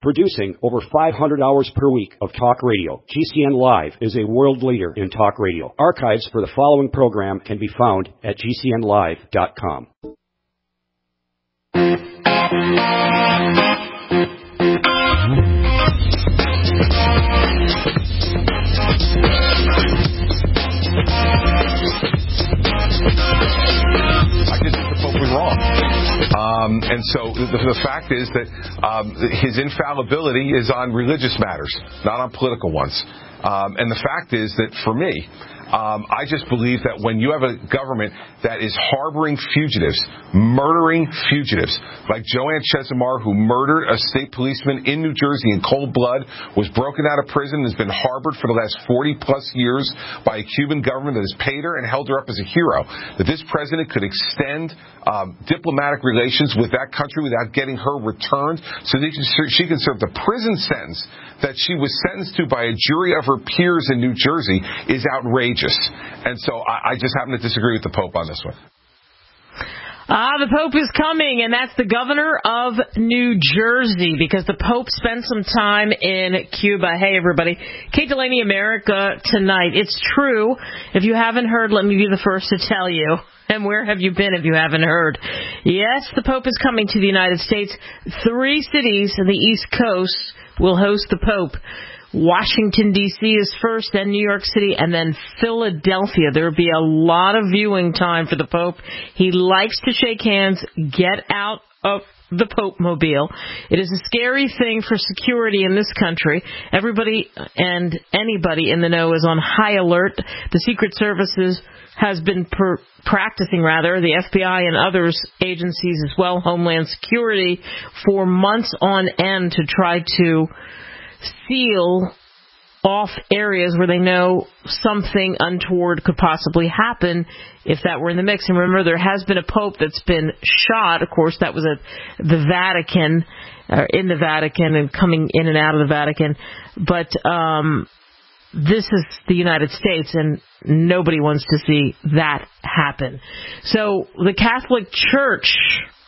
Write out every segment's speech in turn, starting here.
Producing over 500 hours per week of talk radio, GCN Live is a world leader in talk radio. Archives for the following program can be found at GCNlive.com. I just think the Pope was wrong. And so the fact is that his infallibility is on religious matters, not on political ones. And the fact is that for me, I just believe that when you have a government that is harboring fugitives, murdering fugitives, like Joanne Chesimard, who murdered a state policeman in New Jersey in cold blood, was broken out of prison, has been harbored for the last 40-plus years by a Cuban government that has paid her and held her up as a hero, that this president could extend diplomatic relations with that country without getting her returned so that she can serve the prison sentence that she was sentenced to by a jury of her peers in New Jersey is outrageous. And so I just happen to disagree with the Pope on this one. The Pope is coming, and that's the governor of New Jersey, because the Pope spent some time in Cuba. Hey, everybody. Kate Delaney, America Tonight. It's true. If you haven't heard, let me be the first to tell you. And where have you been if you haven't heard? Yes, the Pope is coming to the United States. 3 cities in the East Coast will host the Pope. Washington, D.C. is first, then New York City, and then Philadelphia. There will be a lot of viewing time for the Pope. He likes to shake hands, get out of the Pope-mobile. It is a scary thing for security in this country. Everybody and anybody in the know is on high alert. The Secret Services has been practicing, the FBI and others agencies as well, Homeland Security, for months on end to try to seal off areas where they know something untoward could possibly happen if that were in the mix. And remember, there has been a Pope that's been shot. Of course, that was at the Vatican, in the Vatican and coming in and out of the Vatican. But this is the United States, and nobody wants to see that happen. So the Catholic Church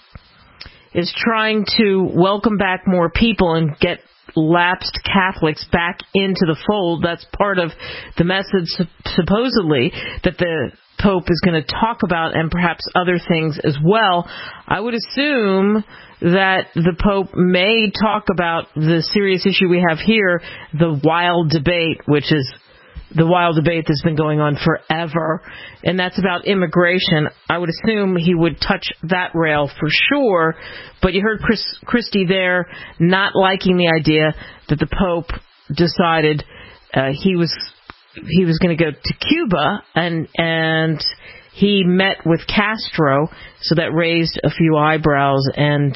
is trying to welcome back more people and get lapsed Catholics back into the fold. That's part of the message, supposedly, that the Pope is going to talk about, and perhaps other things as well. I would assume that the Pope may talk about the serious issue we have here, the wild debate, which is the wild debate that's been going on forever, and that's about immigration. I would assume he would touch that rail for sure, but you heard Christie there not liking the idea that the Pope decided he was going to go to Cuba, and he met with Castro, so that raised a few eyebrows, and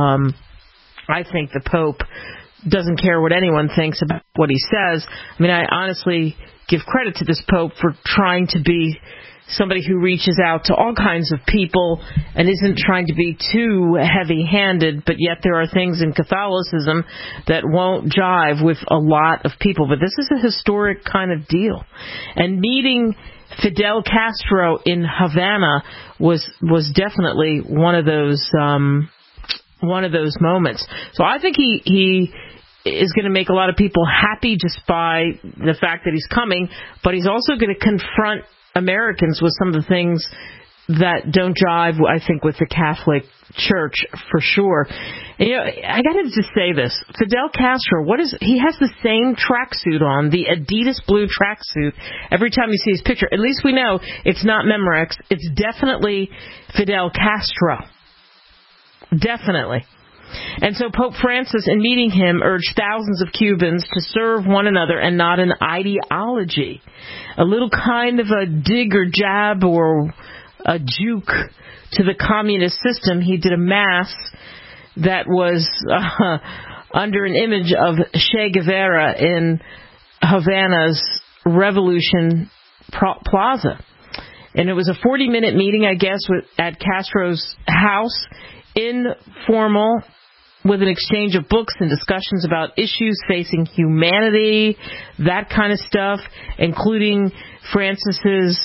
I think the Pope doesn't care what anyone thinks about what he says. I mean, I honestly give credit to this Pope for trying to be somebody who reaches out to all kinds of people and isn't trying to be too heavy-handed, but yet there are things in Catholicism that won't jive with a lot of people. But this is a historic kind of deal. And meeting Fidel Castro in Havana was definitely one of those moments. So I think he is going to make a lot of people happy just by the fact that he's coming, but he's also going to confront Americans with some of the things that don't jive, I think, with the Catholic Church for sure. And, I got to just say this. Fidel Castro, he has the same tracksuit on, the Adidas blue tracksuit, every time you see his picture. At least we know it's not Memorex. It's definitely Fidel Castro. Definitely. And so Pope Francis, in meeting him, urged thousands of Cubans to serve one another and not an ideology. A little kind of a dig or jab or a juke to the communist system. He did a mass that was under an image of Che Guevara in Havana's Revolution Plaza. And it was a 40-minute meeting, I guess, at Castro's house, informal, with an exchange of books and discussions about issues facing humanity, that kind of stuff, including Francis's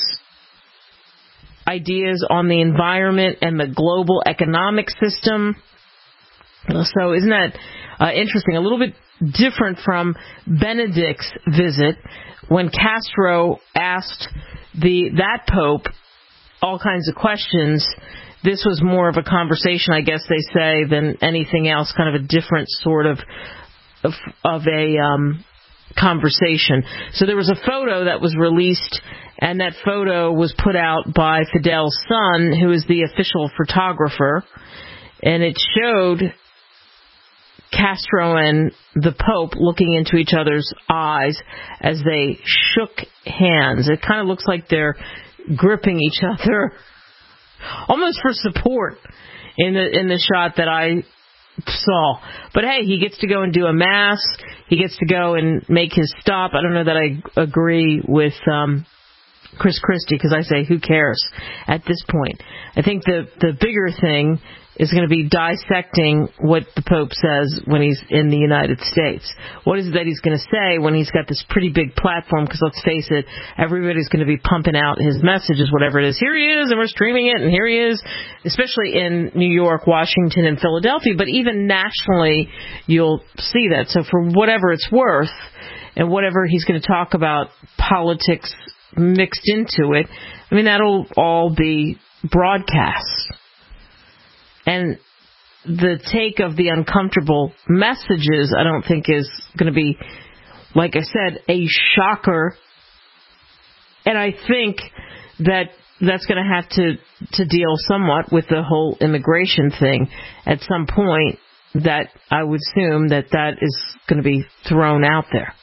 ideas on the environment and the global economic system. So isn't that interesting? A little bit different from Benedict's visit when Castro asked that Pope all kinds of questions. This was more of a conversation, I guess they say, than anything else, kind of a different sort of a conversation. So there was a photo that was released, and that photo was put out by Fidel's son, who is the official photographer, and it showed Castro and the Pope looking into each other's eyes as they shook hands. It kind of looks like they're gripping each other, almost for support in the shot that I saw. But hey, he gets to go and do a mass. He gets to go and make his stop. I don't know that I agree with Chris Christie, because I say, who cares at this point? I think the bigger thing is going to be dissecting what the Pope says when he's in the United States. What is it that he's going to say when he's got this pretty big platform? Because let's face it, everybody's going to be pumping out his messages, whatever it is. Here he is, and we're streaming it, and here he is, especially in New York, Washington, and Philadelphia. But even nationally, you'll see that. So for whatever it's worth, and whatever he's going to talk about, politics mixed into it, I mean, that'll all be broadcast. And the take of the uncomfortable messages, I don't think is going to be, like I said, a shocker. And I think that that's going to have to deal somewhat with the whole immigration thing at some point. That I would assume that is going to be thrown out there.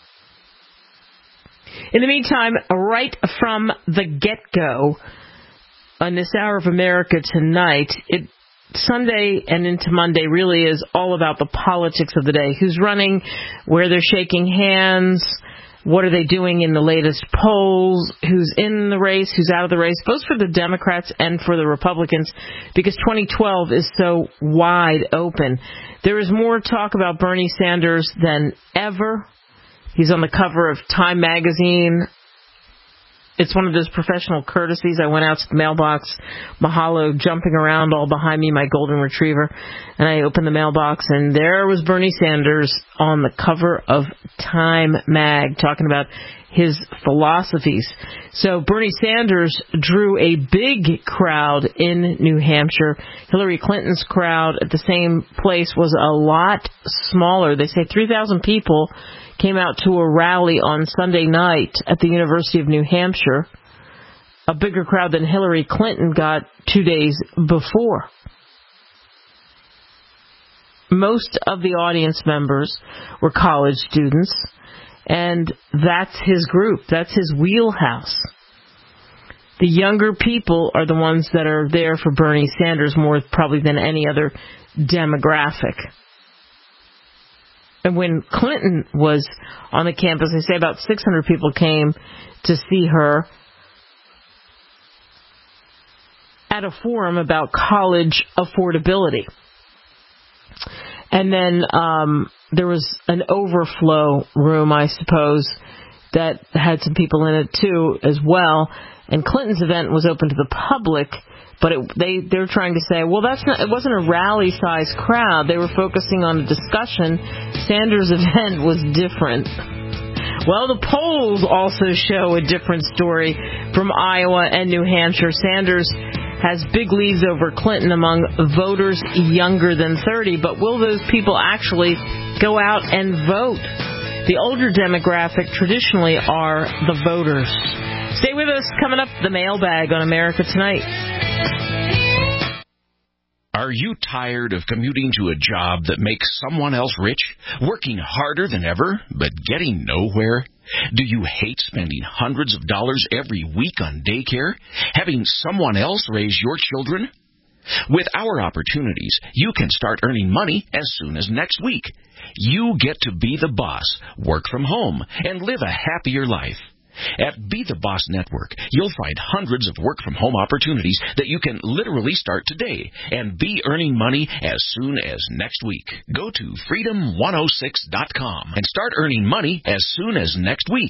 In the meantime, right from the get-go, on this Hour of America tonight, Sunday and into Monday really is all about the politics of the day. Who's running, where they're shaking hands, what are they doing in the latest polls, who's in the race, who's out of the race, both for the Democrats and for the Republicans, because 2012 is so wide open. There is more talk about Bernie Sanders than ever. He's on the cover of Time magazine. It's one of those professional courtesies. I went out to the mailbox, Mahalo jumping around all behind me, my golden retriever, and I opened the mailbox, and there was Bernie Sanders on the cover of Time mag talking about his philosophies. So Bernie Sanders drew a big crowd in New Hampshire. Hillary Clinton's crowd at the same place was a lot smaller. They say 3,000 people came out to a rally on Sunday night at the University of New Hampshire, a bigger crowd than Hillary Clinton got 2 days before. Most of the audience members were college students, and that's his group. That's his wheelhouse. The younger people are the ones that are there for Bernie Sanders more probably than any other demographic. And when Clinton was on the campus, they say about 600 people came to see her at a forum about college affordability. And then there was an overflow room, I suppose, that had some people in it too as well. And Clinton's event was open to the public, but they're trying to say, well, it wasn't a rally-sized crowd. They were focusing on a discussion. Sanders' event was different. Well, the polls also show a different story from Iowa and New Hampshire. Sanders has big leads over Clinton among voters younger than 30, but will those people actually go out and vote? The older demographic traditionally are the voters. Stay with us. Coming up, the mailbag on America Tonight. Are you tired of commuting to a job that makes someone else rich, working harder than ever, but getting nowhere? Do you hate spending hundreds of dollars every week on daycare, having someone else raise your children? With our opportunities, you can start earning money as soon as next week. You get to be the boss, work from home, and live a happier life. At Be the Boss Network, you'll find hundreds of work-from-home opportunities that you can literally start today and be earning money as soon as next week. Go to freedom106.com and start earning money as soon as next week.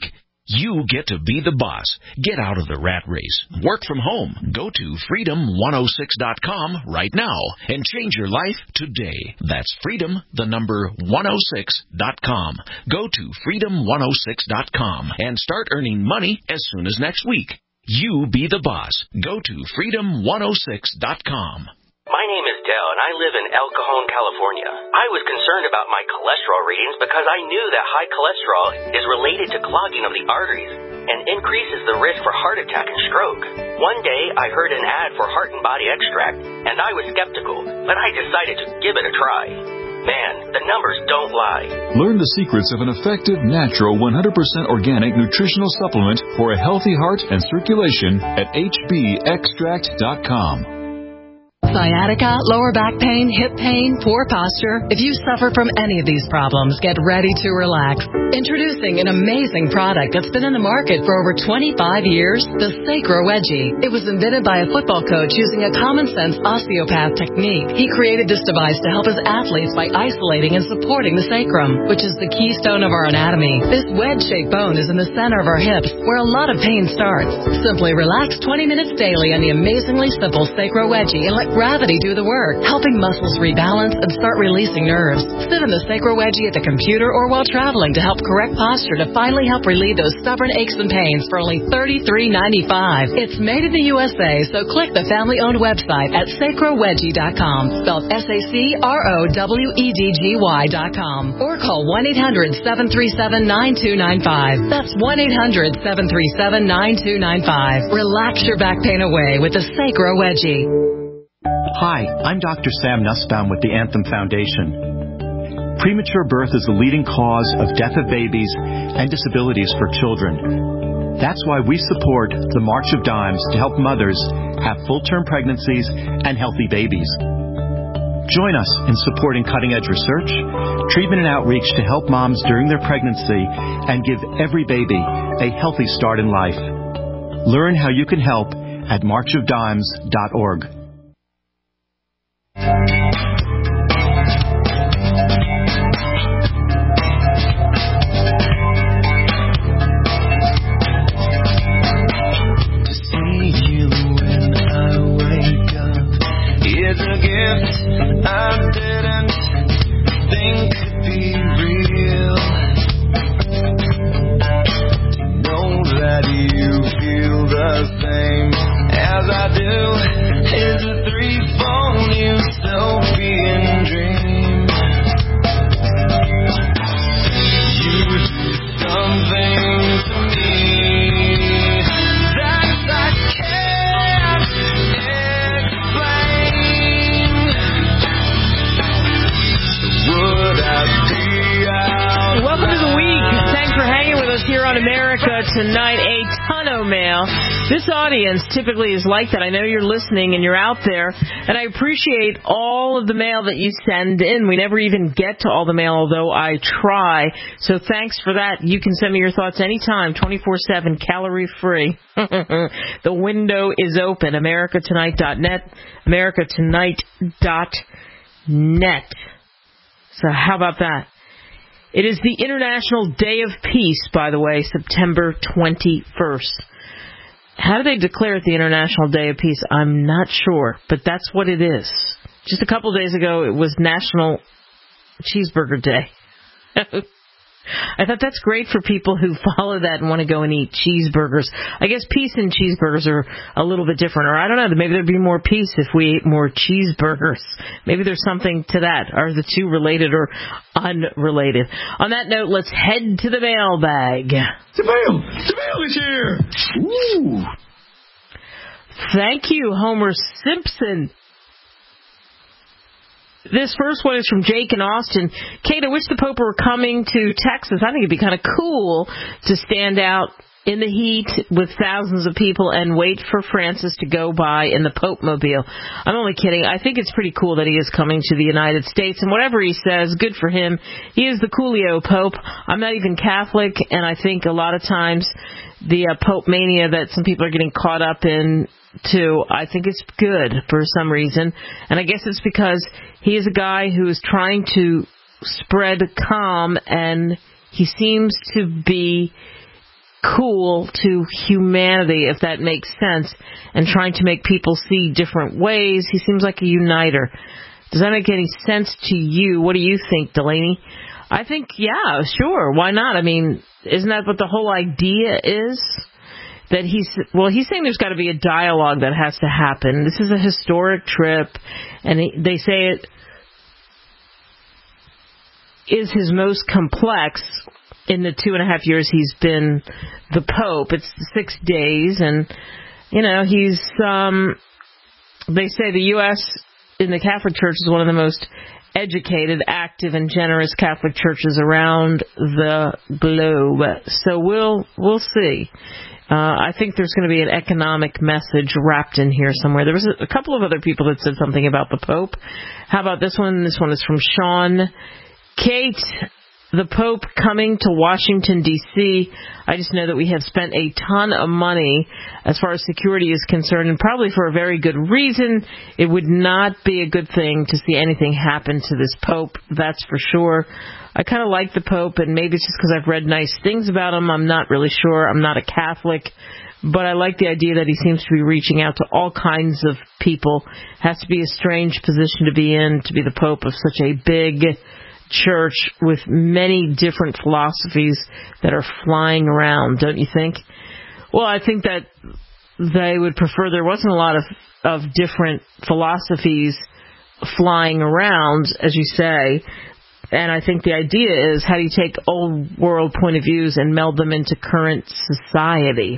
You get to be the boss. Get out of the rat race. Work from home. Go to freedom106.com right now and change your life today. That's freedom106.com. Go to freedom106.com and start earning money as soon as next week. You be the boss. Go to freedom106.com. My name is Dell, and I live in El Cajon, California. I was concerned about my cholesterol readings because I knew that high cholesterol is related to clogging of the arteries and increases the risk for heart attack and stroke. One day, I heard an ad for Heart and Body Extract, and I was skeptical, but I decided to give it a try. Man, the numbers don't lie. Learn the secrets of an effective, natural, 100% organic nutritional supplement for a healthy heart and circulation at hbextract.com. Sciatica, lower back pain, hip pain, poor posture. If you suffer from any of these problems, get ready to relax. Introducing an amazing product that's been in the market for over 25 years, the Sacro Wedgie. It was invented by a football coach using a common-sense osteopath technique. He created this device to help his athletes by isolating and supporting the sacrum, which is the keystone of our anatomy. This wedge-shaped bone is in the center of our hips, where a lot of pain starts. Simply relax 20 minutes daily on the amazingly simple Sacro Wedgie and let gravity do the work, helping muscles rebalance and start releasing nerves. Sit in the Sacro Wedgie at the computer or while traveling to help correct posture to finally help relieve those stubborn aches and pains for only $33.95. It's made in the USA, so click the family-owned website at sacrowedgie.com, spelled SACROWEDGY.com, or call 1-800-737-9295. That's 1-800-737-9295. Relax your back pain away with the Sacro Wedgie. Hi, I'm Dr. Sam Nussbaum with the Anthem Foundation. Premature birth is the leading cause of death of babies and disabilities for children. That's why we support the March of Dimes to help mothers have full-term pregnancies and healthy babies. Join us in supporting cutting-edge research, treatment and outreach to help moms during their pregnancy and give every baby a healthy start in life. Learn how you can help at marchofdimes.org. It's a gift I didn't think could be real. To know that you feel the same as I do is a threefold utopian dream. You do something to me that I can't explain. Would I be out? Welcome to the week. Thanks for hanging with us here on America Tonight. A ton of mail. This audience typically is like that. I know you're listening and you're out there, and I appreciate all of the mail that you send in. We never even get to all the mail, although I try. So thanks for that. You can send me your thoughts anytime, 24/7, calorie-free. The window is open, americatonight.net, americatonight.net. So how about that? It is the International Day of Peace, by the way, September 21st. How do they declare it the International Day of Peace? I'm not sure, but that's what it is. Just a couple of days ago, it was National Cheeseburger Day. I thought that's great for people who follow that and want to go and eat cheeseburgers. I guess peace and cheeseburgers are a little bit different. Or I don't know, maybe there'd be more peace if we ate more cheeseburgers. Maybe there's something to that. Are the two related or unrelated? On that note, let's head to the mailbag. The mail is here. Ooh. Thank you, Homer Simpson. This first one is from Jake in Austin. Kate, I wish the Pope were coming to Texas. I think it'd be kind of cool to stand out in the heat with thousands of people and wait for Francis to go by in the Pope-mobile. I'm only kidding. I think it's pretty cool that he is coming to the United States, and whatever he says, good for him. He is the coolio Pope. I'm not even Catholic, and I think a lot of times the Pope mania that some people are getting caught up in too, I think it's good for some reason. And I guess it's because he is a guy who is trying to spread calm, and he seems to be cool to humanity, if that makes sense, and trying to make people see different ways. He seems like a uniter. Does that make any sense to you? What do you think, Delaney? I think, yeah, sure. Why not? I mean, isn't that what the whole idea is? That he's saying there's got to be a dialogue that has to happen. This is a historic trip, and they say it is his most complex in the 2.5 years he's been the Pope. It's 6 days, and, he's, they say the U.S. in the Catholic Church is one of the most educated, active, and generous Catholic churches around the globe. So we'll see. I think there's going to be an economic message wrapped in here somewhere. There was a couple of other people that said something about the Pope. How about this one? This one is from Sean. Kate, the Pope coming to Washington, D.C. I just know that we have spent a ton of money as far as security is concerned, and probably for a very good reason. It would not be a good thing to see anything happen to this Pope, that's for sure. I kind of like the Pope, and maybe it's just because I've read nice things about him. I'm not really sure. I'm not a Catholic, but I like the idea that he seems to be reaching out to all kinds of people. Has to be a strange position to be in, to be the Pope of such a big church with many different philosophies that are flying around, don't you think? Well, I think that they would prefer there wasn't a lot of different philosophies flying around, as you say. And I think the idea is, how do you take old world point of views and meld them into current society?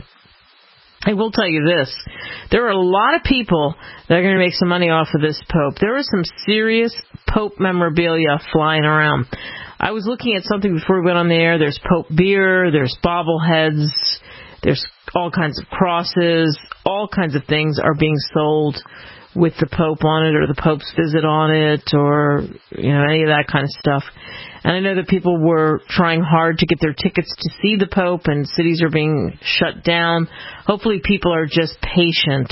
I will tell you this. There are a lot of people that are going to make some money off of this Pope. There is some serious Pope memorabilia flying around. I was looking at something before we went on the air. There's Pope beer, there's bobbleheads, there's all kinds of crosses, all kinds of things are being sold with the Pope on it, or the Pope's visit on it, or any of that kind of stuff. And I know that people were trying hard to get their tickets to see the Pope, and cities are being shut down. Hopefully people are just patient,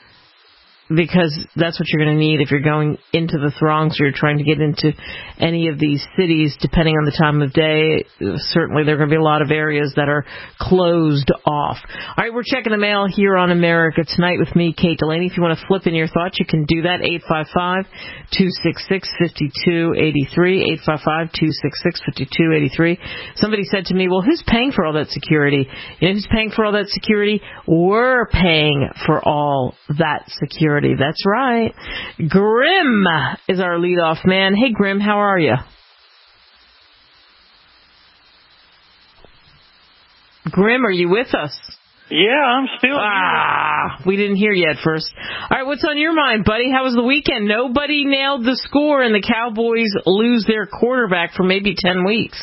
because that's what you're going to need if you're going into the throngs or you're trying to get into any of these cities, depending on the time of day. Certainly there are going to be a lot of areas that are closed off. All right, we're checking the mail here on America Tonight with me, Kate Delaney. If you want to flip in your thoughts, you can do that. 855-266-5283, 855-266-5283. Somebody said to me, well, who's paying for all that security? Who's paying for all that security? We're paying for all that security. That's right. Grim is our leadoff man. Hey, Grim, how are you? Grim, are you with us? Yeah, I'm still here. We didn't hear you at first. All right, what's on your mind, buddy? How was the weekend? Nobody nailed the score, and the Cowboys lose their quarterback for maybe 10 weeks.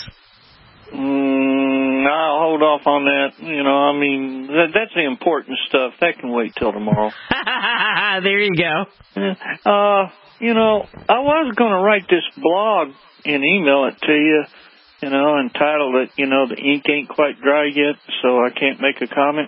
I'll hold off on that. That's the important stuff. That can wait till tomorrow. There you go. I was going to write this blog and email it to you, entitled it, the ink ain't quite dry yet, so I can't make a comment.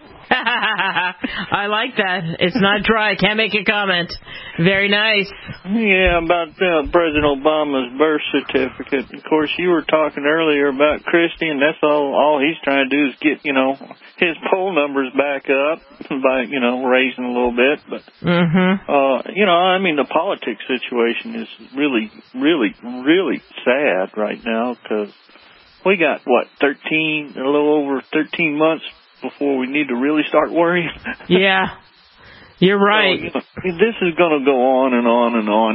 I like that. It's not dry. Can't make a comment. Very nice. Yeah, about President Obama's birth certificate. Of course, you were talking earlier about Christie, and that's all he's trying to do is get, his poll numbers back up by, raising a little bit. But, the politics situation is really, really, really sad right now, because we got, a little over 13 months before we need to really start worrying. Yeah, you're right. This is going to go on and on and on,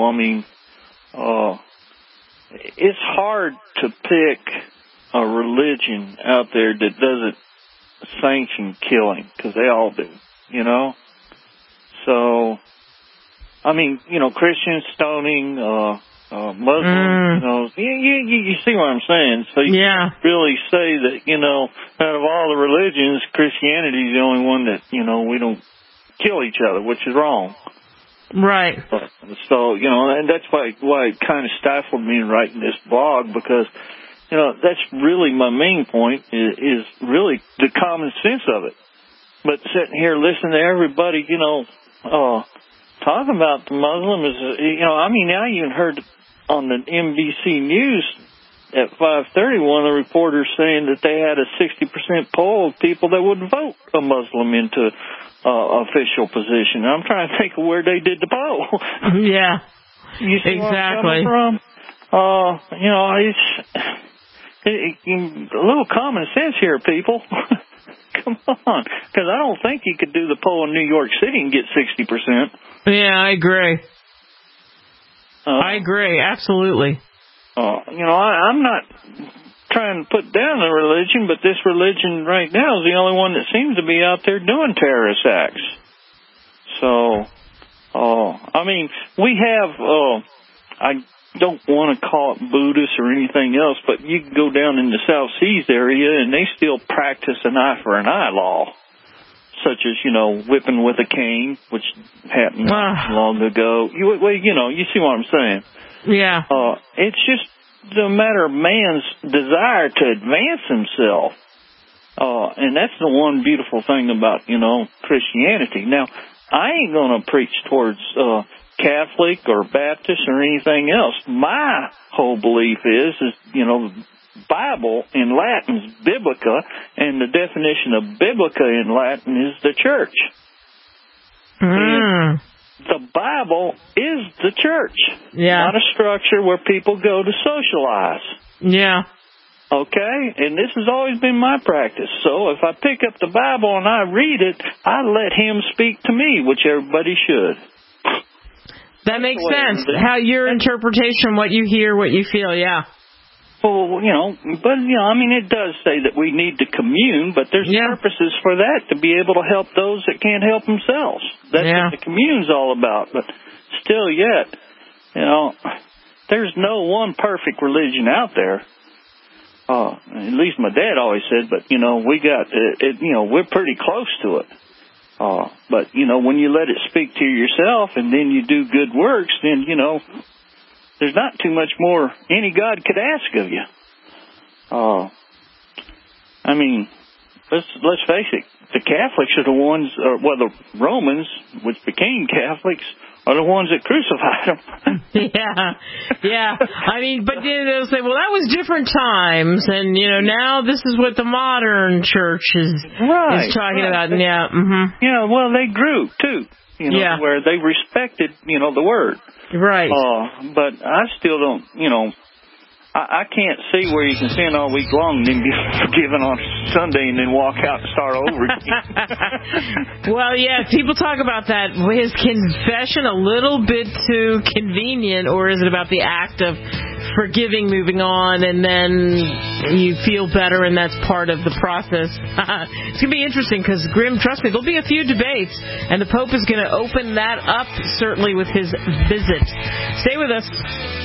it's hard to pick a religion out there that doesn't sanction killing, because they all do, So, Christians stoning, Muslims, you see what I'm saying? So you can't really say that, out of all the religions, Christianity is the only one that, we don't kill each other, which is wrong. Right. So, and that's why it kind of stifled me in writing this blog, because, that's really my main point is really the common sense of it. But sitting here listening to everybody, talking about the Muslim is, I even heard on the NBC News at 5:30, one of the reporters saying that they had a 60% poll of people that would vote a Muslim into official position. I'm trying to think of where they did the poll. Yeah, you see exactly. Where I'm coming from? You know, it's a little common sense here, people. Come on, because I don't think you could do the poll in New York City and get 60%. Yeah, I agree. I agree, absolutely. You know, I'm not trying to put down the religion, but this religion right now is the only one that seems to be out there doing terrorist acts. So, I mean, we have, I don't want to call it Buddhist or anything else, but you can go down in the South Seas area and they still practice an eye for an eye law, such as, you know, whipping with a cane, which happened long ago. You see what I'm saying? Yeah. It's just a matter of man's desire to advance himself. And that's the one beautiful thing about, you know, Christianity. Now, I ain't going to preach towards Catholic or Baptist or anything else. My whole belief is, you know, Bible in Latin is biblica, and the definition of biblica in Latin is the church. And the Bible is the church, not a structure where people go to socialize. Yeah. Okay? And this has always been my practice. So if I pick up the Bible and I read it, I let him speak to me, which everybody should. That makes sense. How your interpretation, what you hear, what you feel, yeah. Well, you know, but, you know, I mean, it does say that we need to commune, but there's purposes for that, to be able to help those that can't help themselves. That's what the commune's all about. But still yet, you know, there's no one perfect religion out there. At least my dad always said, but, you know, we got, you know, we're pretty close to it. But, you know, when you let it speak to yourself and then you do good works, then, you know, there's not too much more any God could ask of you. I mean, let's face it, the Catholics are the ones, the Romans, which became Catholics, are the ones that crucified them. Yeah. I mean, but they'll say, well, that was different times, and, you know, now this is what the modern church is talking about. Yeah. Mm-hmm. Yeah, well, they grew, too, you know, where they respected, you know, the word. Right. But I still don't, you know, I can't see where you can sin all week long and then be forgiven on Sunday and then walk out and start over again. Well, yeah, people talk about that. Is confession a little bit too convenient, or is it about the act of forgiving, moving on, and then you feel better and that's part of the process? It's going to be interesting because, Grim, trust me, there'll be a few debates, and the Pope is going to open that up, certainly, with his visit. Stay with us.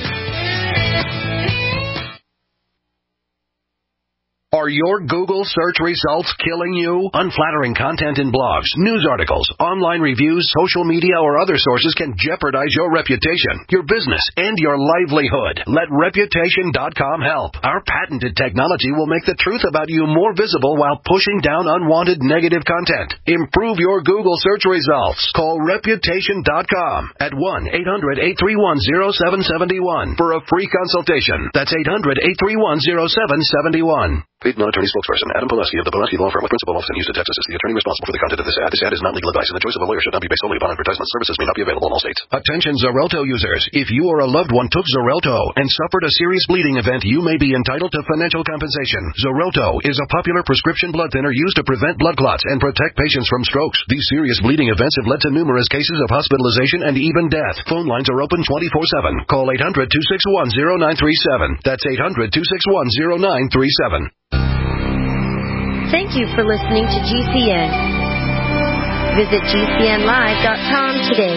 Are your Google search results killing you? Unflattering content in blogs, news articles, online reviews, social media, or other sources can jeopardize your reputation, your business, and your livelihood. Let Reputation.com help. Our patented technology will make the truth about you more visible while pushing down unwanted negative content. Improve your Google search results. Call Reputation.com at 1-800-831-0771 for a free consultation. That's 800-831-0771. Paid non-attorney spokesperson Adam Pileski of the Pileski Law Firm with principal office in Houston, Texas is the attorney responsible for the content of this ad. This ad is not legal advice, and the choice of a lawyer should not be based solely upon advertisement. Services may not be available in all states. Attention Xarelto users. If you or a loved one took Xarelto and suffered a serious bleeding event, you may be entitled to financial compensation. Xarelto is a popular prescription blood thinner used to prevent blood clots and protect patients from strokes. These serious bleeding events have led to numerous cases of hospitalization and even death. Phone lines are open 24/7. Call 800-261-0937. That's 800-261-0937. Thank you for listening to GCN. Visit GCNlive.com today.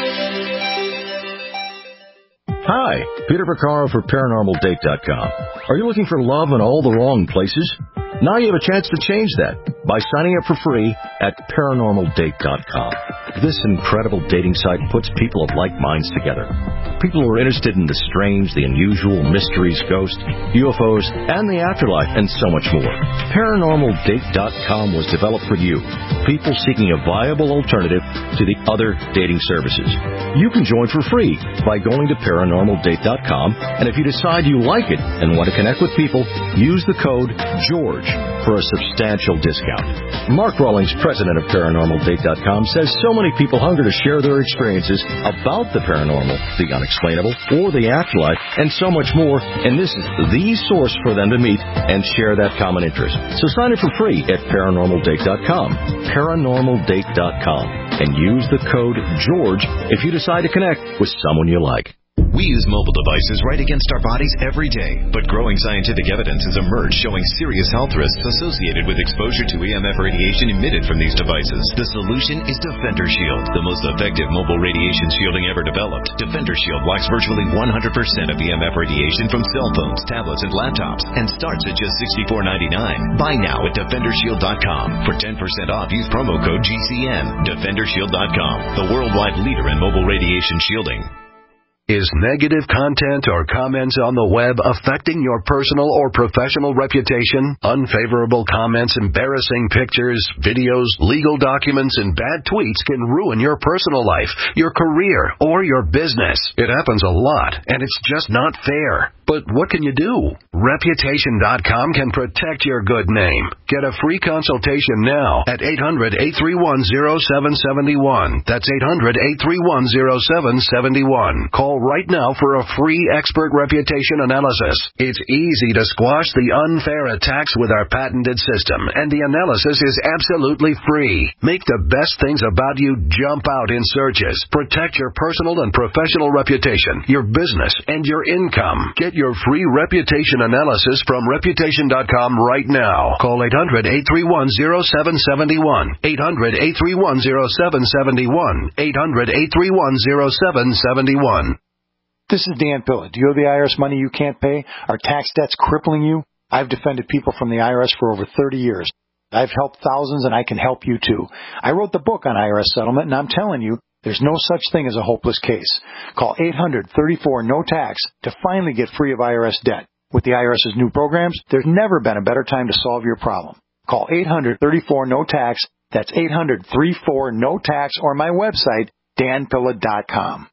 Hi, Peter Vaccaro for ParanormalDate.com. Are you looking for love in all the wrong places? Now you have a chance to change that by signing up for free at ParanormalDate.com. This incredible dating site puts people of like minds together. People who are interested in the strange, the unusual, mysteries, ghosts, UFOs, and the afterlife, and so much more. ParanormalDate.com was developed for you, people seeking a viable alternative to the other dating services. You can join for free by going to ParanormalDate.com, and if you decide you like it and want to connect with people, use the code GEORGE for a substantial discount. Mark Rawlings, president of ParanormalDate.com, says so many people hunger to share their experiences about the paranormal, the unexplainable, or the afterlife, and so much more, and this is the source for them to meet and share that common interest. So sign up for free at ParanormalDate.com, ParanormalDate.com, and use the code GEORGE if you decide to connect with someone you like. We use mobile devices right against our bodies every day, but growing scientific evidence has emerged showing serious health risks associated with exposure to EMF radiation emitted from these devices. The solution is Defender Shield, the most effective mobile radiation shielding ever developed. Defender Shield blocks virtually 100% of EMF radiation from cell phones, tablets, and laptops, and starts at just $64.99. Buy now at DefenderShield.com. For 10% off, use promo code GCN. DefenderShield.com, the worldwide leader in mobile radiation shielding. Is negative content or comments on the web affecting your personal or professional reputation? Unfavorable comments, embarrassing pictures, videos, legal documents, and bad tweets can ruin your personal life, your career, or your business. It happens a lot, and it's just not fair. But what can you do? Reputation.com can protect your good name. Get a free consultation now at 800-831-0771. That's 800-831-0771. Call right now for a free expert reputation analysis. It's easy to squash the unfair attacks with our patented system, and the analysis is absolutely free. Make the best things about you jump out in searches. Protect your personal and professional reputation, your business, and your income. Get your free reputation analysis from Reputation.com right now. Call 800-831-0771. 800-831-0771. 800-831-0771. This is Dan Pilla. Do you owe the IRS money you can't pay? Are tax debts crippling you? I've defended people from the IRS for over 30 years. I've helped thousands, and I can help you too. I wrote the book on IRS settlement, and I'm telling you, there's no such thing as a hopeless case. Call 800-34-NO-TAX to finally get free of IRS debt. With the IRS's new programs, there's never been a better time to solve your problem. Call 800-34-NO-TAX. That's 800-34-NO-TAX, or my website, danpilla.com.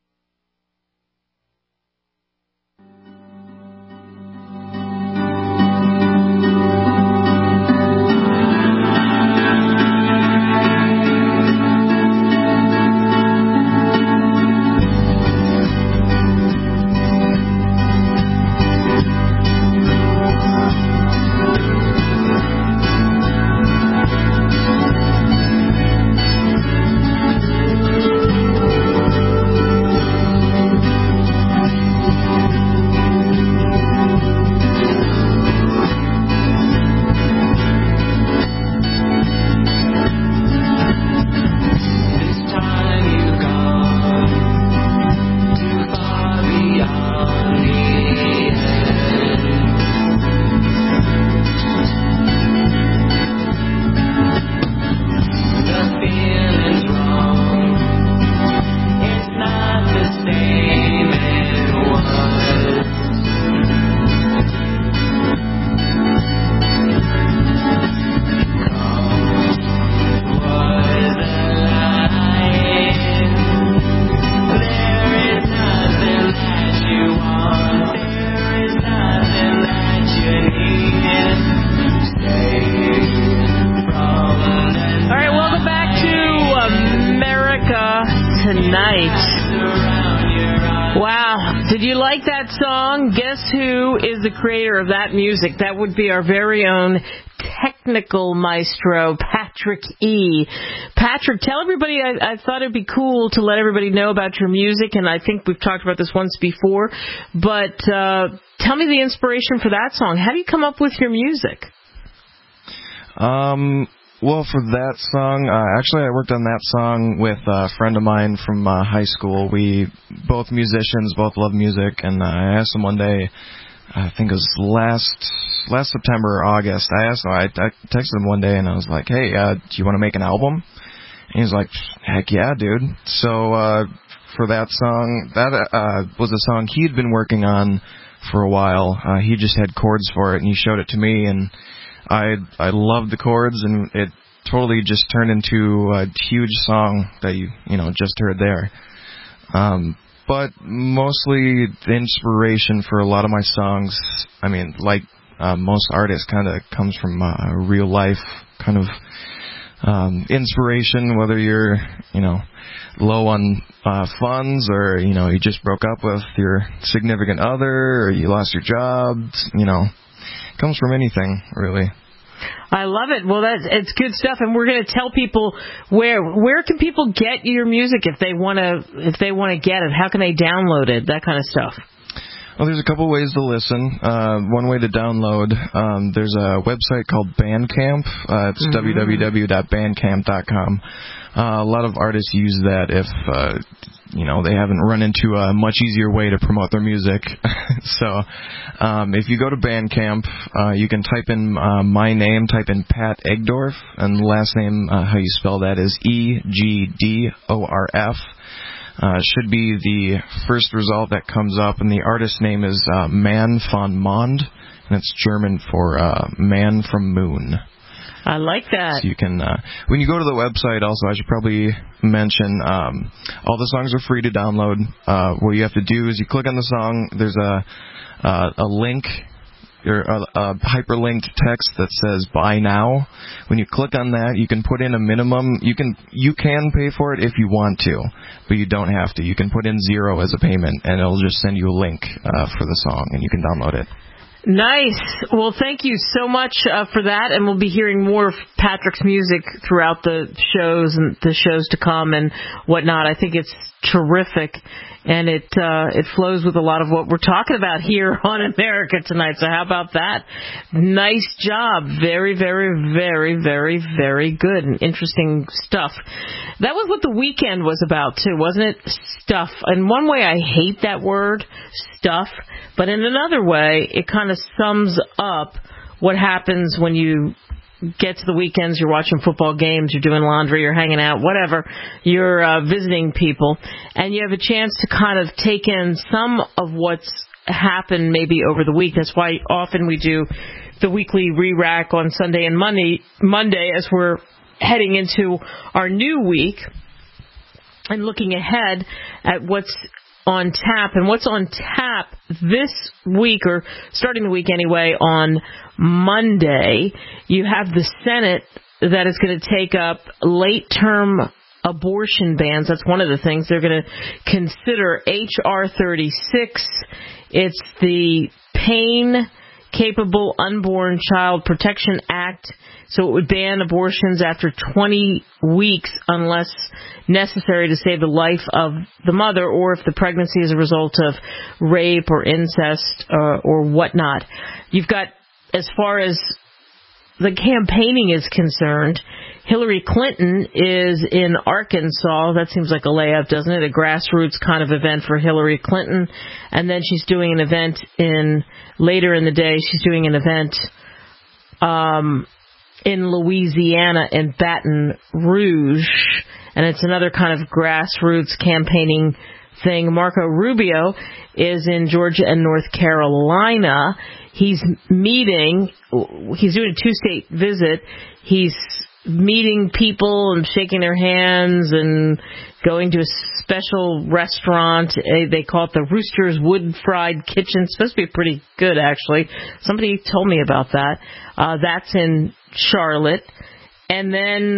The creator of that music. That would be our very own technical maestro, Patrick E. Patrick, tell everybody, I thought it'd be cool to let everybody know about your music, and I think we've talked about this once before, but tell me the inspiration for that song. How do you come up with your music? Well, for that song, actually I worked on that song with a friend of mine from high school. We both musicians, both love music, and I asked him one day, I think it was last September or August. I texted him one day and I was like, hey, do you want to make an album? He's like, heck yeah, dude. So for that song, that was a song he'd been working on for a while. He just had chords for it, and he showed it to me, and I loved the chords, and it totally just turned into a huge song that you just heard there. But mostly the inspiration for a lot of my songs, I mean, like most artists, kind of comes from real life kind of inspiration, whether you're, low on funds, or, you just broke up with your significant other, or you lost your job, it comes from anything, really. I love it. Well, it's good stuff, and we're going to tell people where can people get your music if they want to get it. How can they download it? That kind of stuff. Well, there's a couple ways to listen. One way to download, there's a website called Bandcamp. It's www.bandcamp.com. A lot of artists use that if they haven't run into a much easier way to promote their music. So if you go to Bandcamp, you can type in my name, type in Pat Egdorf, and the last name, how you spell that is Egdorf. Should be the first result that comes up, and the artist name is Man von Mond, and it's German for man from moon. I like that. So you can, when you go to the website, also, I should probably mention, all the songs are free to download. What you have to do is you click on the song, there's a link, or a hyperlinked text that says buy now. When you click on that, you can put in a minimum. You can pay for it if you want to, but you don't have to. You can put in $0 as a payment, and it'll just send you a link for the song, and you can download it. Nice. Well, thank you so much for that, and we'll be hearing more of Patrick's music throughout the shows and the shows to come and whatnot. I think it's terrific, and it flows with a lot of what we're talking about here on America Tonight. So how about that? Nice job. Very, very, very, very, very good and interesting stuff. That was what the weekend was about, too, wasn't it? Stuff. In one way, I hate that word, stuff, but in another way, it kind of sums up what happens when you get to the weekends, you're watching football games, you're doing laundry, you're hanging out, whatever, you're visiting people, and you have a chance to kind of take in some of what's happened maybe over the week. That's why often we do the weekly re-rack on Sunday and Monday as we're heading into our new week and looking ahead at what's on tap. And what's on tap this week, or starting the week anyway, on Monday, you have the Senate that is going to take up late-term abortion bans. That's one of the things they're going to consider. H.R. 36. It's the Pain-Capable Unborn Child Protection Act. So it would ban abortions after 20 weeks unless necessary to save the life of the mother, or if the pregnancy is a result of rape or incest or whatnot. You've got, as far as the campaigning is concerned, Hillary Clinton is in Arkansas. That seems like a layup, doesn't it? A grassroots kind of event for Hillary Clinton. And then she's doing an event later in the day, she's doing an event in Louisiana, in Baton Rouge, and it's another kind of grassroots campaigning thing. Marco Rubio is in Georgia and North Carolina. He's doing a two-state visit. He's meeting people and shaking their hands and going to a special restaurant. They call it the Rooster's Wood Fried Kitchen. It's supposed to be pretty good, actually. Somebody told me about that. That's in Charlotte. And then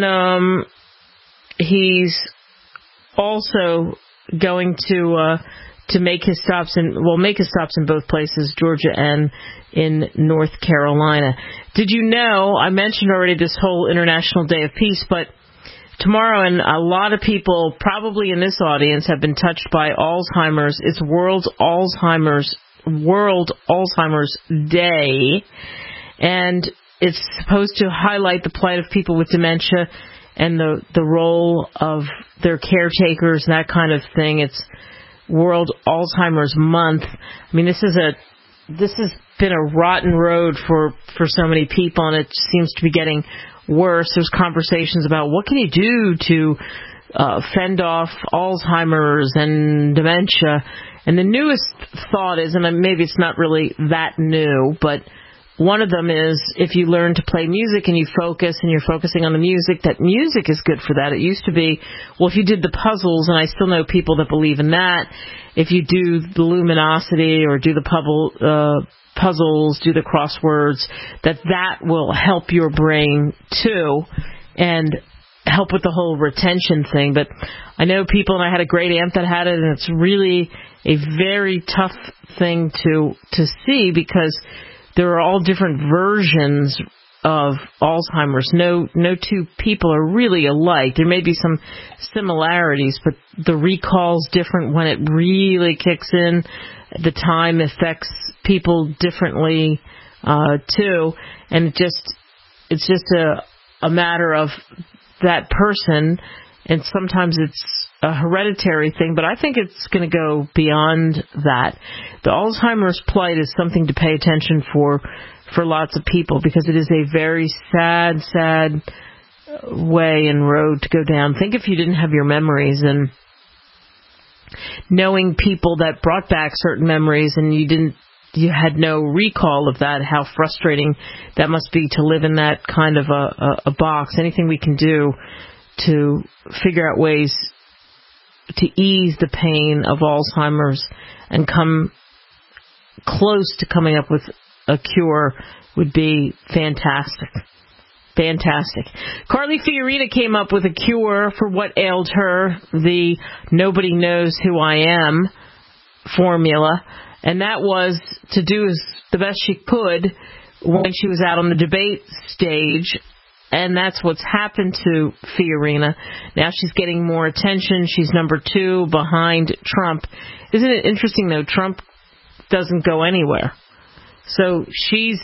he's also going to make his stops in both places, Georgia and in North Carolina. Did you know, I mentioned already this whole International Day of Peace, but tomorrow, and a lot of people probably in this audience have been touched by Alzheimer's. It's World Alzheimer's Day, and it's supposed to highlight the plight of people with dementia and the role of their caretakers and that kind of thing. It's World Alzheimer's Month. I mean, this is this has been a rotten road for so many people, and it seems to be getting worse. There's conversations about what can you do to fend off Alzheimer's and dementia. And the newest thought is, and maybe it's not really that new, but one of them is if you learn to play music and you focus and you're focusing on the music, that music is good for that. It used to be, well, if you did the puzzles, and I still know people that believe in that, if you do the luminosity or do the puzzles, do the crosswords, that will help your brain too and help with the whole retention thing. But I know people, and I had a great aunt that had it, and it's really a very tough thing to see because there are all different versions of Alzheimer's. No two people are really alike. There may be some similarities, but the recall's different when it really kicks in. The time affects people differently too, and it's just a matter of that person, and sometimes it's a hereditary thing, but I think it's going to go beyond that. The Alzheimer's plight is something to pay attention for lots of people because it is a very sad way and road to go down. Think if you didn't have your memories, and knowing people that brought back certain memories and you had no recall of that, how frustrating that must be to live in that kind of a box. Anything we can do to figure out ways to ease the pain of Alzheimer's and come close to coming up with a cure would be fantastic. Fantastic. Carly Fiorina came up with a cure for what ailed her, the nobody knows who I am formula, and that was to do the best she could when she was out on the debate stage. And that's what's happened to Fiorina. Now she's getting more attention. She's number 2 behind Trump. Isn't it interesting, though? Trump doesn't go anywhere. So she's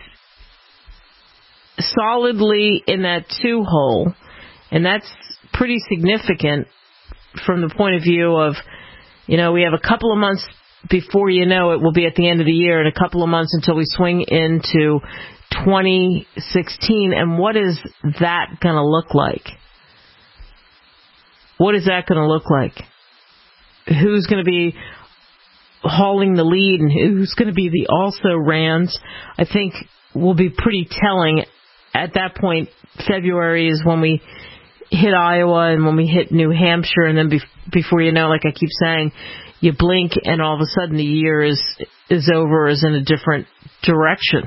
solidly in that 2 hole, and that's pretty significant from the point of view of, we have a couple of months before you know it, we'll be at the end of the year, and a couple of months until we swing into 2016, and what is that going to look like? What is that going to look like? Who's going to be hauling the lead and who's going to be the also-rans? I think will be pretty telling. At that point, February is when we hit Iowa and when we hit New Hampshire, and then before you know, like I keep saying, you blink and all of a sudden the year is over, is in a different direction.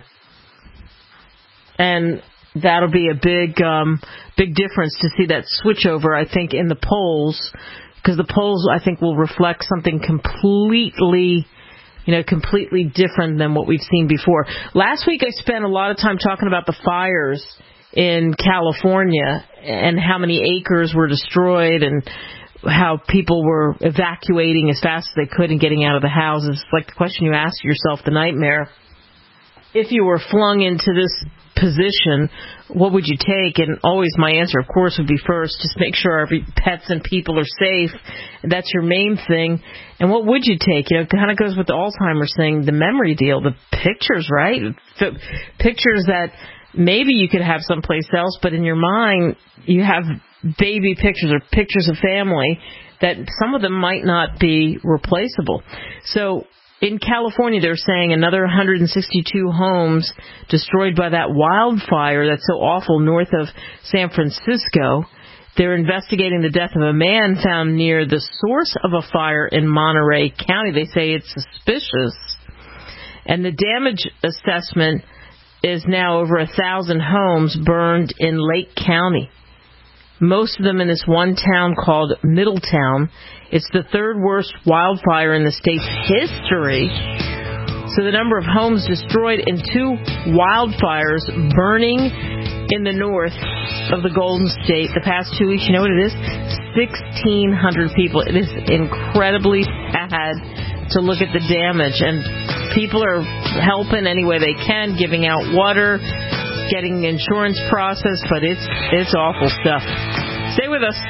And that'll be a big difference to see that switch over, I think, in the polls, because the polls, I think, will reflect something completely different than what we've seen before. Last week I spent a lot of time talking about the fires in California and how many acres were destroyed and how people were evacuating as fast as they could and getting out of the houses. Like the question you asked yourself, the nightmare. If you were flung into this position, what would you take? And always my answer, of course, would be first, just make sure our pets and people are safe. That's your main thing. And what would you take? It kind of goes with the Alzheimer's thing, the memory deal, the pictures, right? Pictures that maybe you could have someplace else, but in your mind, you have baby pictures or pictures of family that some of them might not be replaceable. So in California, they're saying another 162 homes destroyed by that wildfire that's so awful north of San Francisco. They're investigating the death of a man found near the source of a fire in Monterey County. They say it's suspicious. And the damage assessment is now over 1,000 homes burned in Lake County. Most of them in this one town called Middletown. It's the 3rd worst wildfire in the state's history. So the number of homes destroyed in 2 wildfires burning in the north of the Golden State the past 2 weeks, you know what it is? 1,600 people. It is incredibly sad to look at the damage. And people are helping any way they can, giving out water, getting the insurance process, but it's awful stuff. Stay with us.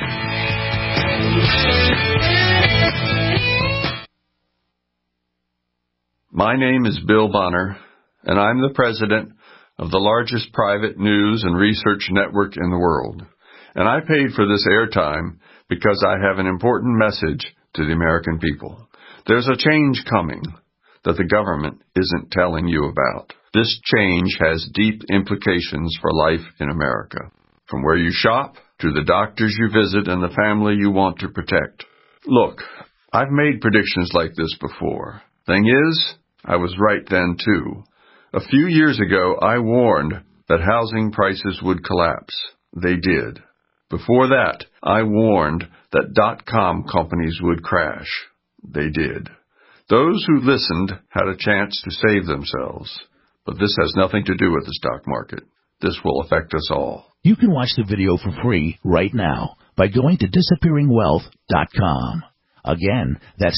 My name is Bill Bonner, and I'm the president of the largest private news and research network in the world. And I paid for this airtime because I have an important message to the American people. There's a change coming that the government isn't telling you about. This change has deep implications for life in America, from where you shop to the doctors you visit and the family you want to protect. Look, I've made predictions like this before. Thing is, I was right then, too. A few years ago, I warned that housing prices would collapse. They did. Before that, I warned that .com companies would crash. They did. Those who listened had a chance to save themselves. But this has nothing to do with the stock market. This will affect us all. You can watch the video for free right now by going to disappearingwealth.com. Again, that's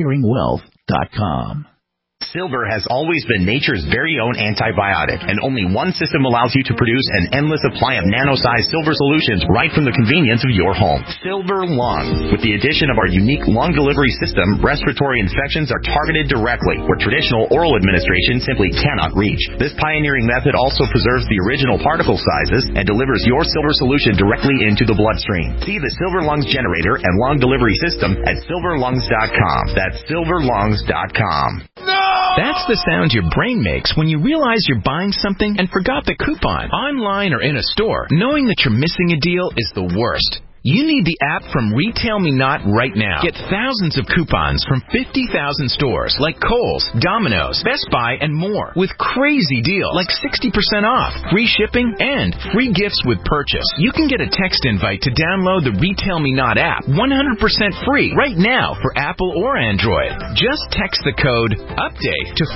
disappearingwealth.com. Silver has always been nature's very own antibiotic, and only one system allows you to produce an endless supply of nano-sized silver solutions right from the convenience of your home. Silver Lung. With the addition of our unique lung delivery system, respiratory infections are targeted directly, where traditional oral administration simply cannot reach. This pioneering method also preserves the original particle sizes and delivers your silver solution directly into the bloodstream. See the Silver Lungs generator and lung delivery system at silverlungs.com. That's silverlungs.com. That's the sound your brain makes when you realize you're buying something and forgot the coupon. Online or in a store, knowing that you're missing a deal is the worst. You need the app from Retail Me Not right now. Get thousands of coupons from 50,000 stores like Kohl's, Domino's, Best Buy, and more with crazy deals like 60% off, free shipping, and free gifts with purchase. You can get a text invite to download the Retail Me Not app 100% free right now for Apple or Android. Just text the code UPDATE to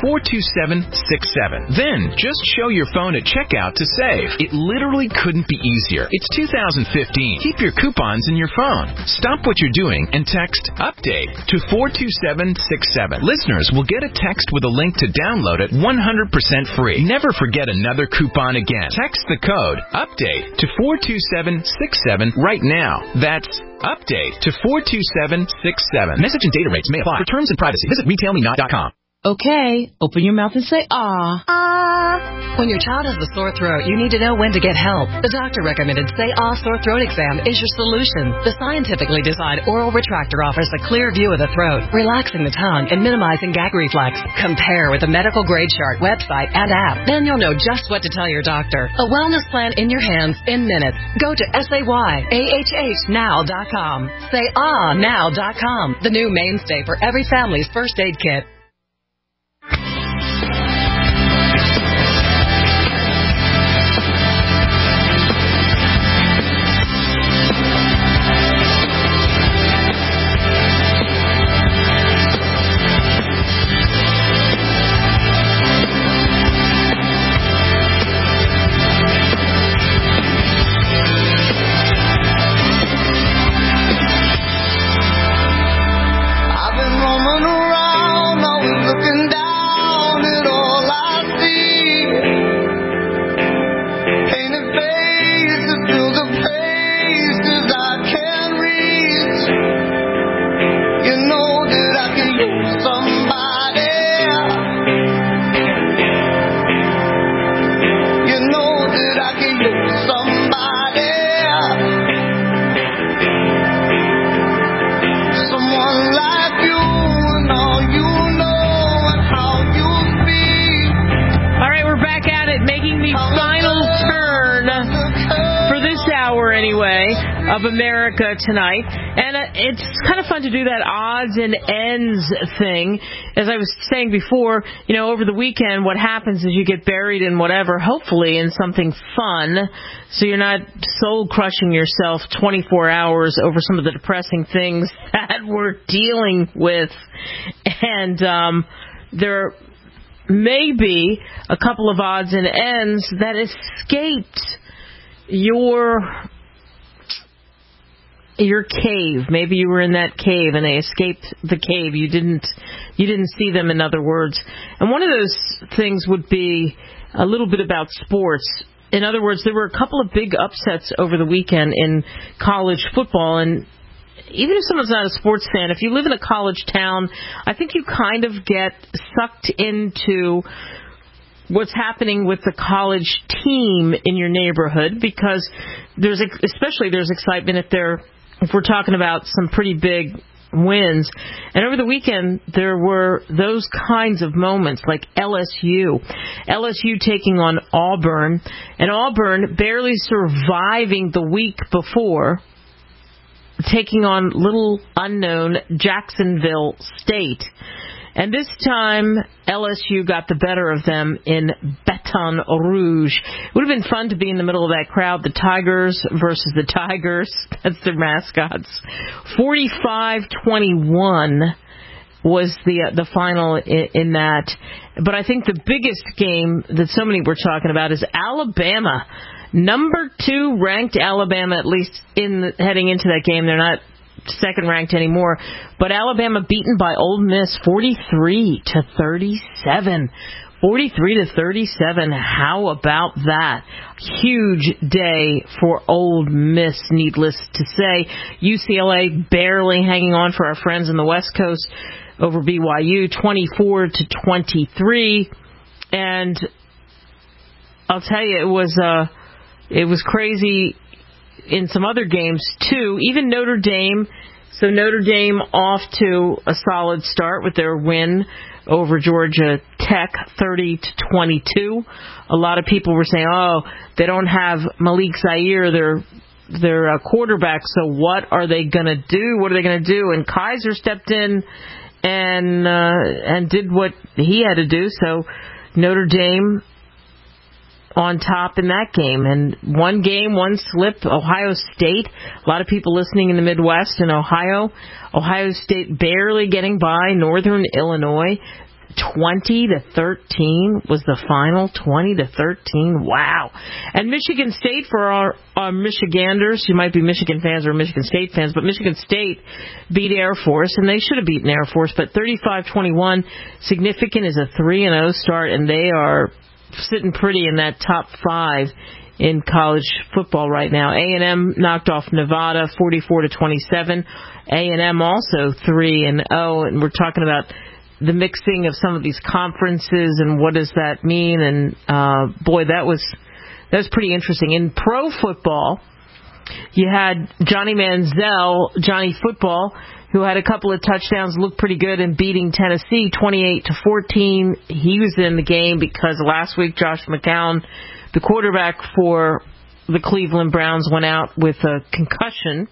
42767. Then just show your phone at checkout to save. It literally couldn't be easier. It's 2015. Keep your coupons in your phone. Stop what you're doing and text UPDATE to 42767. Listeners will get a text with a link to download it 100% free. Never forget another coupon again. Text the code UPDATE to 42767 right now. That's UPDATE to 42767. Message and data rates may apply. For terms and privacy, visit retailmenot.com. Okay, open your mouth and say ah. Ah. When your child has a sore throat, you need to know when to get help. The doctor recommended Say Ah Sore Throat Exam is your solution. The scientifically designed oral retractor offers a clear view of the throat, relaxing the tongue and minimizing gag reflex. Compare with the medical grade chart, website, and app. Then you'll know just what to tell your doctor. A wellness plan in your hands in minutes. Go to SayAHHnow.com. SayAhNow.com. The new mainstay for every family's first aid kit. Of America tonight, and it's kind of fun to do that odds and ends thing. As I was saying before, over the weekend, what happens is you get buried in whatever, hopefully in something fun, so you're not soul crushing yourself 24 hours over some of the depressing things that we're dealing with. And there may be a couple of odds and ends that escaped your cave. Maybe you were in that cave and they escaped the cave. You didn't see them, in other words. And one of those things would be a little bit about sports. In other words, there were a couple of big upsets over the weekend in college football, and even if someone's not a sports fan, if you live in a college town, I think you kind of get sucked into what's happening with the college team in your neighborhood, because there's excitement if we're talking about some pretty big wins. And over the weekend, there were those kinds of moments, like LSU taking on Auburn, and Auburn barely surviving the week before, taking on little unknown Jacksonville State. And this time, LSU got the better of them in Baton Rouge. It would have been fun to be in the middle of that crowd. The Tigers versus the Tigers. That's their mascots. 45-21 was the final in that. But I think the biggest game that so many were talking about is Alabama. Number 2 ranked Alabama, at least heading into that game. They're not second ranked anymore, but Alabama beaten by Ole Miss 43-37. 43-37. How about that? Huge day for Ole Miss, needless to say. UCLA barely hanging on for our friends in the West Coast over BYU, 24-23. And I'll tell you, it was crazy in some other games, too. Even Notre Dame. So Notre Dame off to a solid start with their win over Georgia Tech, 30-22. A lot of people were saying, they don't have Malik Zaire, their quarterback, so what are they going to do? What are they going to do? And Kaiser stepped in and did what he had to do. So Notre Dame on top in that game. And one game, one slip, Ohio State. A lot of people listening in the Midwest and Ohio. Ohio State barely getting by Northern Illinois. 20-13 was the final. 20-13. Wow. And Michigan State, for our Michiganders, you might be Michigan fans or Michigan State fans, but Michigan State beat Air Force, and they should have beaten Air Force, but 35-21. Significant is a 3-0 start, and they are sitting pretty in that top 5 in college football right now. A&M knocked off Nevada 44-27. A&M also 3-0, and we're talking about the mixing of some of these conferences and what does that mean. And boy, that was pretty interesting. In pro football, you had Johnny Manziel, Johnny Football, who had a couple of touchdowns, looked pretty good in beating Tennessee 28-14. He was in the game because last week Josh McCown, the quarterback for the Cleveland Browns, went out with a concussion.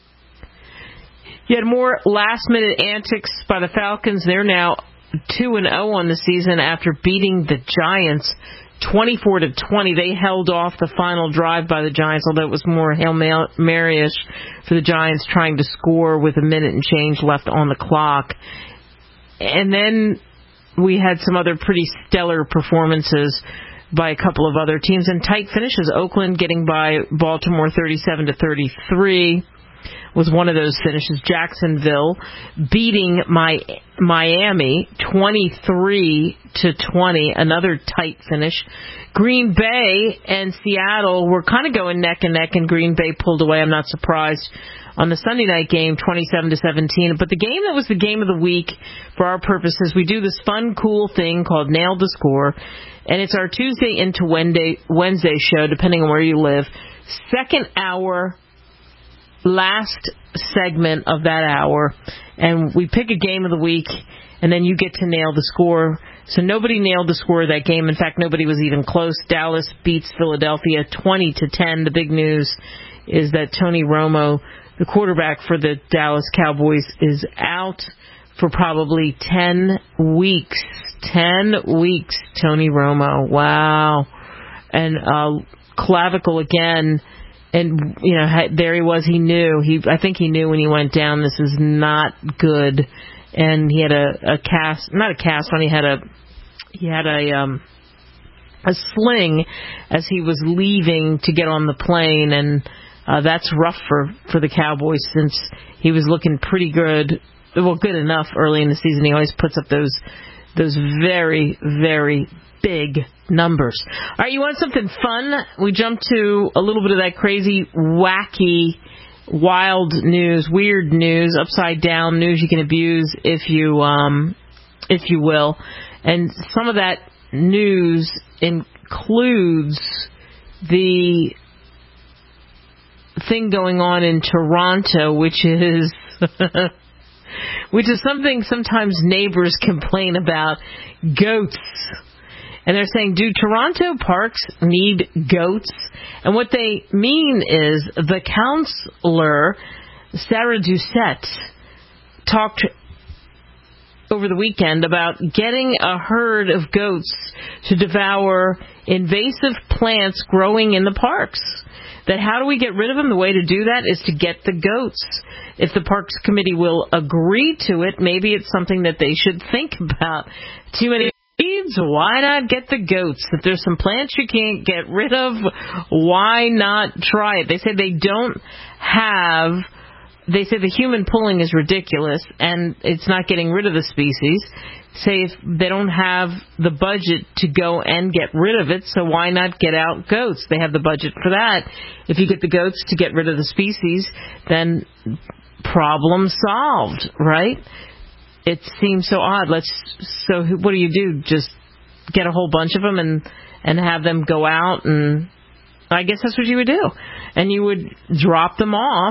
You had more last-minute antics by the Falcons. They're now 2-0 on the season after beating the Giants 24-20. They held off the final drive by the Giants, although it was more Hail Mary-ish for the Giants trying to score with a minute and change left on the clock. And then we had some other pretty stellar performances by a couple of other teams and tight finishes. Oakland getting by Baltimore 37-33 was one of those finishes. Jacksonville beating Miami 23-20, another tight finish. Green Bay and Seattle were kind of going neck and neck, and Green Bay pulled away. I'm not surprised on the Sunday night game, 27-17. But the game that was the game of the week for our purposes, we do this fun, cool thing called Nail the Score, and it's our Tuesday into Wednesday show, depending on where you live. Second hour, last segment of that hour, and we pick a game of the week, and then you get to nail the score. So nobody nailed the score of that game. In fact, nobody was even close. Dallas beats Philadelphia 20-10. The big news is that Tony Romo, the quarterback for the Dallas Cowboys, is out for probably 10 weeks. 10 weeks, Tony Romo. Wow. And clavicle again. And, there he was. He knew. I think he knew when he went down, this is not good. And he had a cast, not a cast on, he had a sling as he was leaving to get on the plane. And that's rough for the Cowboys, since he was looking pretty good. Well, good enough early in the season. He always puts up those very, very big numbers. All right, you want something fun? We jump to a little bit of that crazy, wacky wild news, weird news, upside down news you can abuse if you will. And some of that news includes the thing going on in Toronto, which is something sometimes neighbors complain about, goats. And they're saying, do Toronto parks need goats? And what they mean is the councillor, Sarah Doucette, talked over the weekend about getting a herd of goats to devour invasive plants growing in the parks. That how do we get rid of them? The way to do that is to get the goats. If the Parks Committee will agree to it, maybe it's something that they should think about. Too many weeds, why not get the goats? If there's some plants you can't get rid of, why not try it? They say they say the human pulling is ridiculous and it's not getting rid of the species. Say if they don't have the budget to go and get rid of it, so why not get out goats? They have the budget for that. If you get the goats to get rid of the species, then problem solved, right? It seems so odd. So what do? Just get a whole bunch of them and have them go out, and I guess that's what you would do. And you would drop them off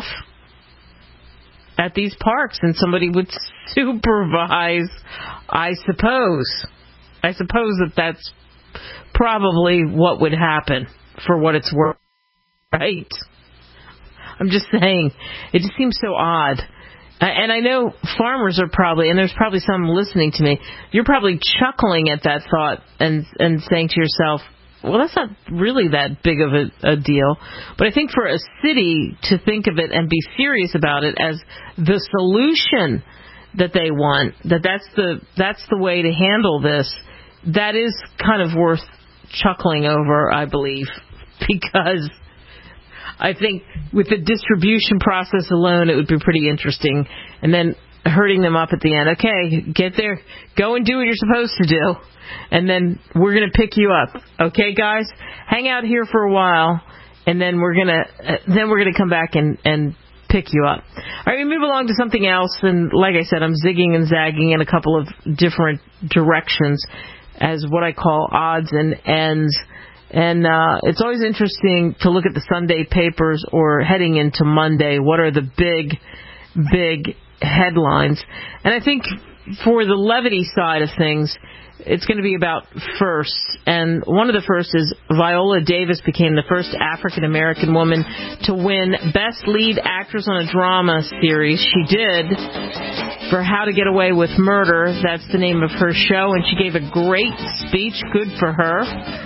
at these parks, and somebody would supervise, I suppose. I suppose that's probably what would happen, for what it's worth, right? I'm just saying, it just seems so odd. And I know farmers are probably, and there's probably some listening to me, you're probably chuckling at that thought and saying to yourself, well, that's not really that big of a deal. But I think for a city to think of it and be serious about it as the solution that they want, that's the way to handle this, that is kind of worth chuckling over, I believe, because I think with the distribution process alone, it would be pretty interesting. And then herding them up at the end. Okay, get there, go and do what you're supposed to do. And then we're going to pick you up. Okay, guys? Hang out here for a while, and then we're going to come back and pick you up. All right, we move along to something else, and like I said, I'm zigging and zagging in a couple of different directions as what I call odds and ends. And it's always interesting to look at the Sunday papers or heading into Monday. What are the big headlines? And I think for the levity side of things, it's going to be about firsts. And one of the first is Viola Davis became the first African-American woman to win Best Lead Actress on a Drama Series. She did for How to Get Away with Murder. That's the name of her show. And she gave a great speech. Good for her.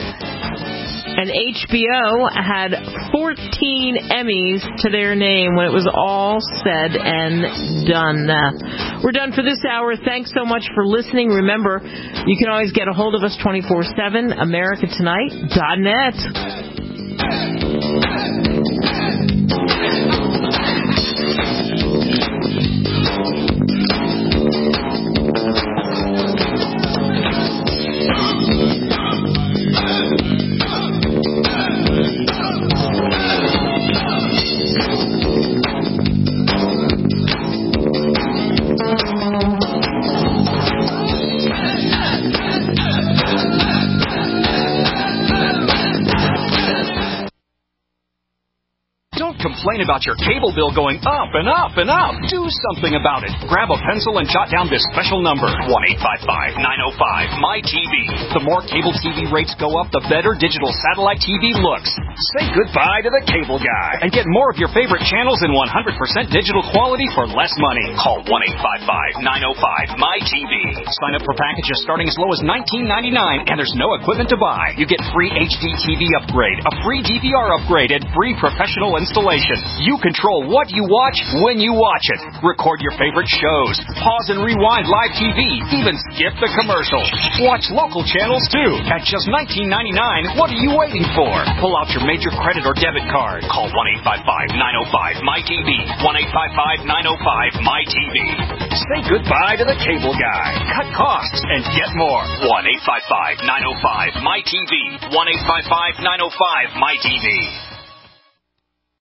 And HBO had 14 Emmys to their name when it was all said and done. We're done for this hour. Thanks so much for listening. Remember, you can always get a hold of us 24/7, americatonight.net. Complain about your cable bill going up and up and up. Do something about it. Grab a pencil and jot down this special number, 1-855-905-MY-TV. The more cable TV rates go up, the better digital satellite TV looks. Say goodbye to the cable guy and get more of your favorite channels in 100% digital quality for less money. Call 1-855-905-MY-TV. Sign up for packages starting as low as $19.99, and there's no equipment to buy. You get free HD TV upgrade, a free DVR upgrade, and free professional installation. You control what you watch when you watch it. Record your favorite shows. Pause and rewind live TV. Even skip the commercials. Watch local channels too. At just $19.99, what are you waiting for? Pull out your major credit or debit card. Call 1-855-905-MY-TV. 1-855-905-MY-TV. Say goodbye to the cable guy. Cut costs and get more. 1-855-905-MY-TV. 1-855-905-MY-TV.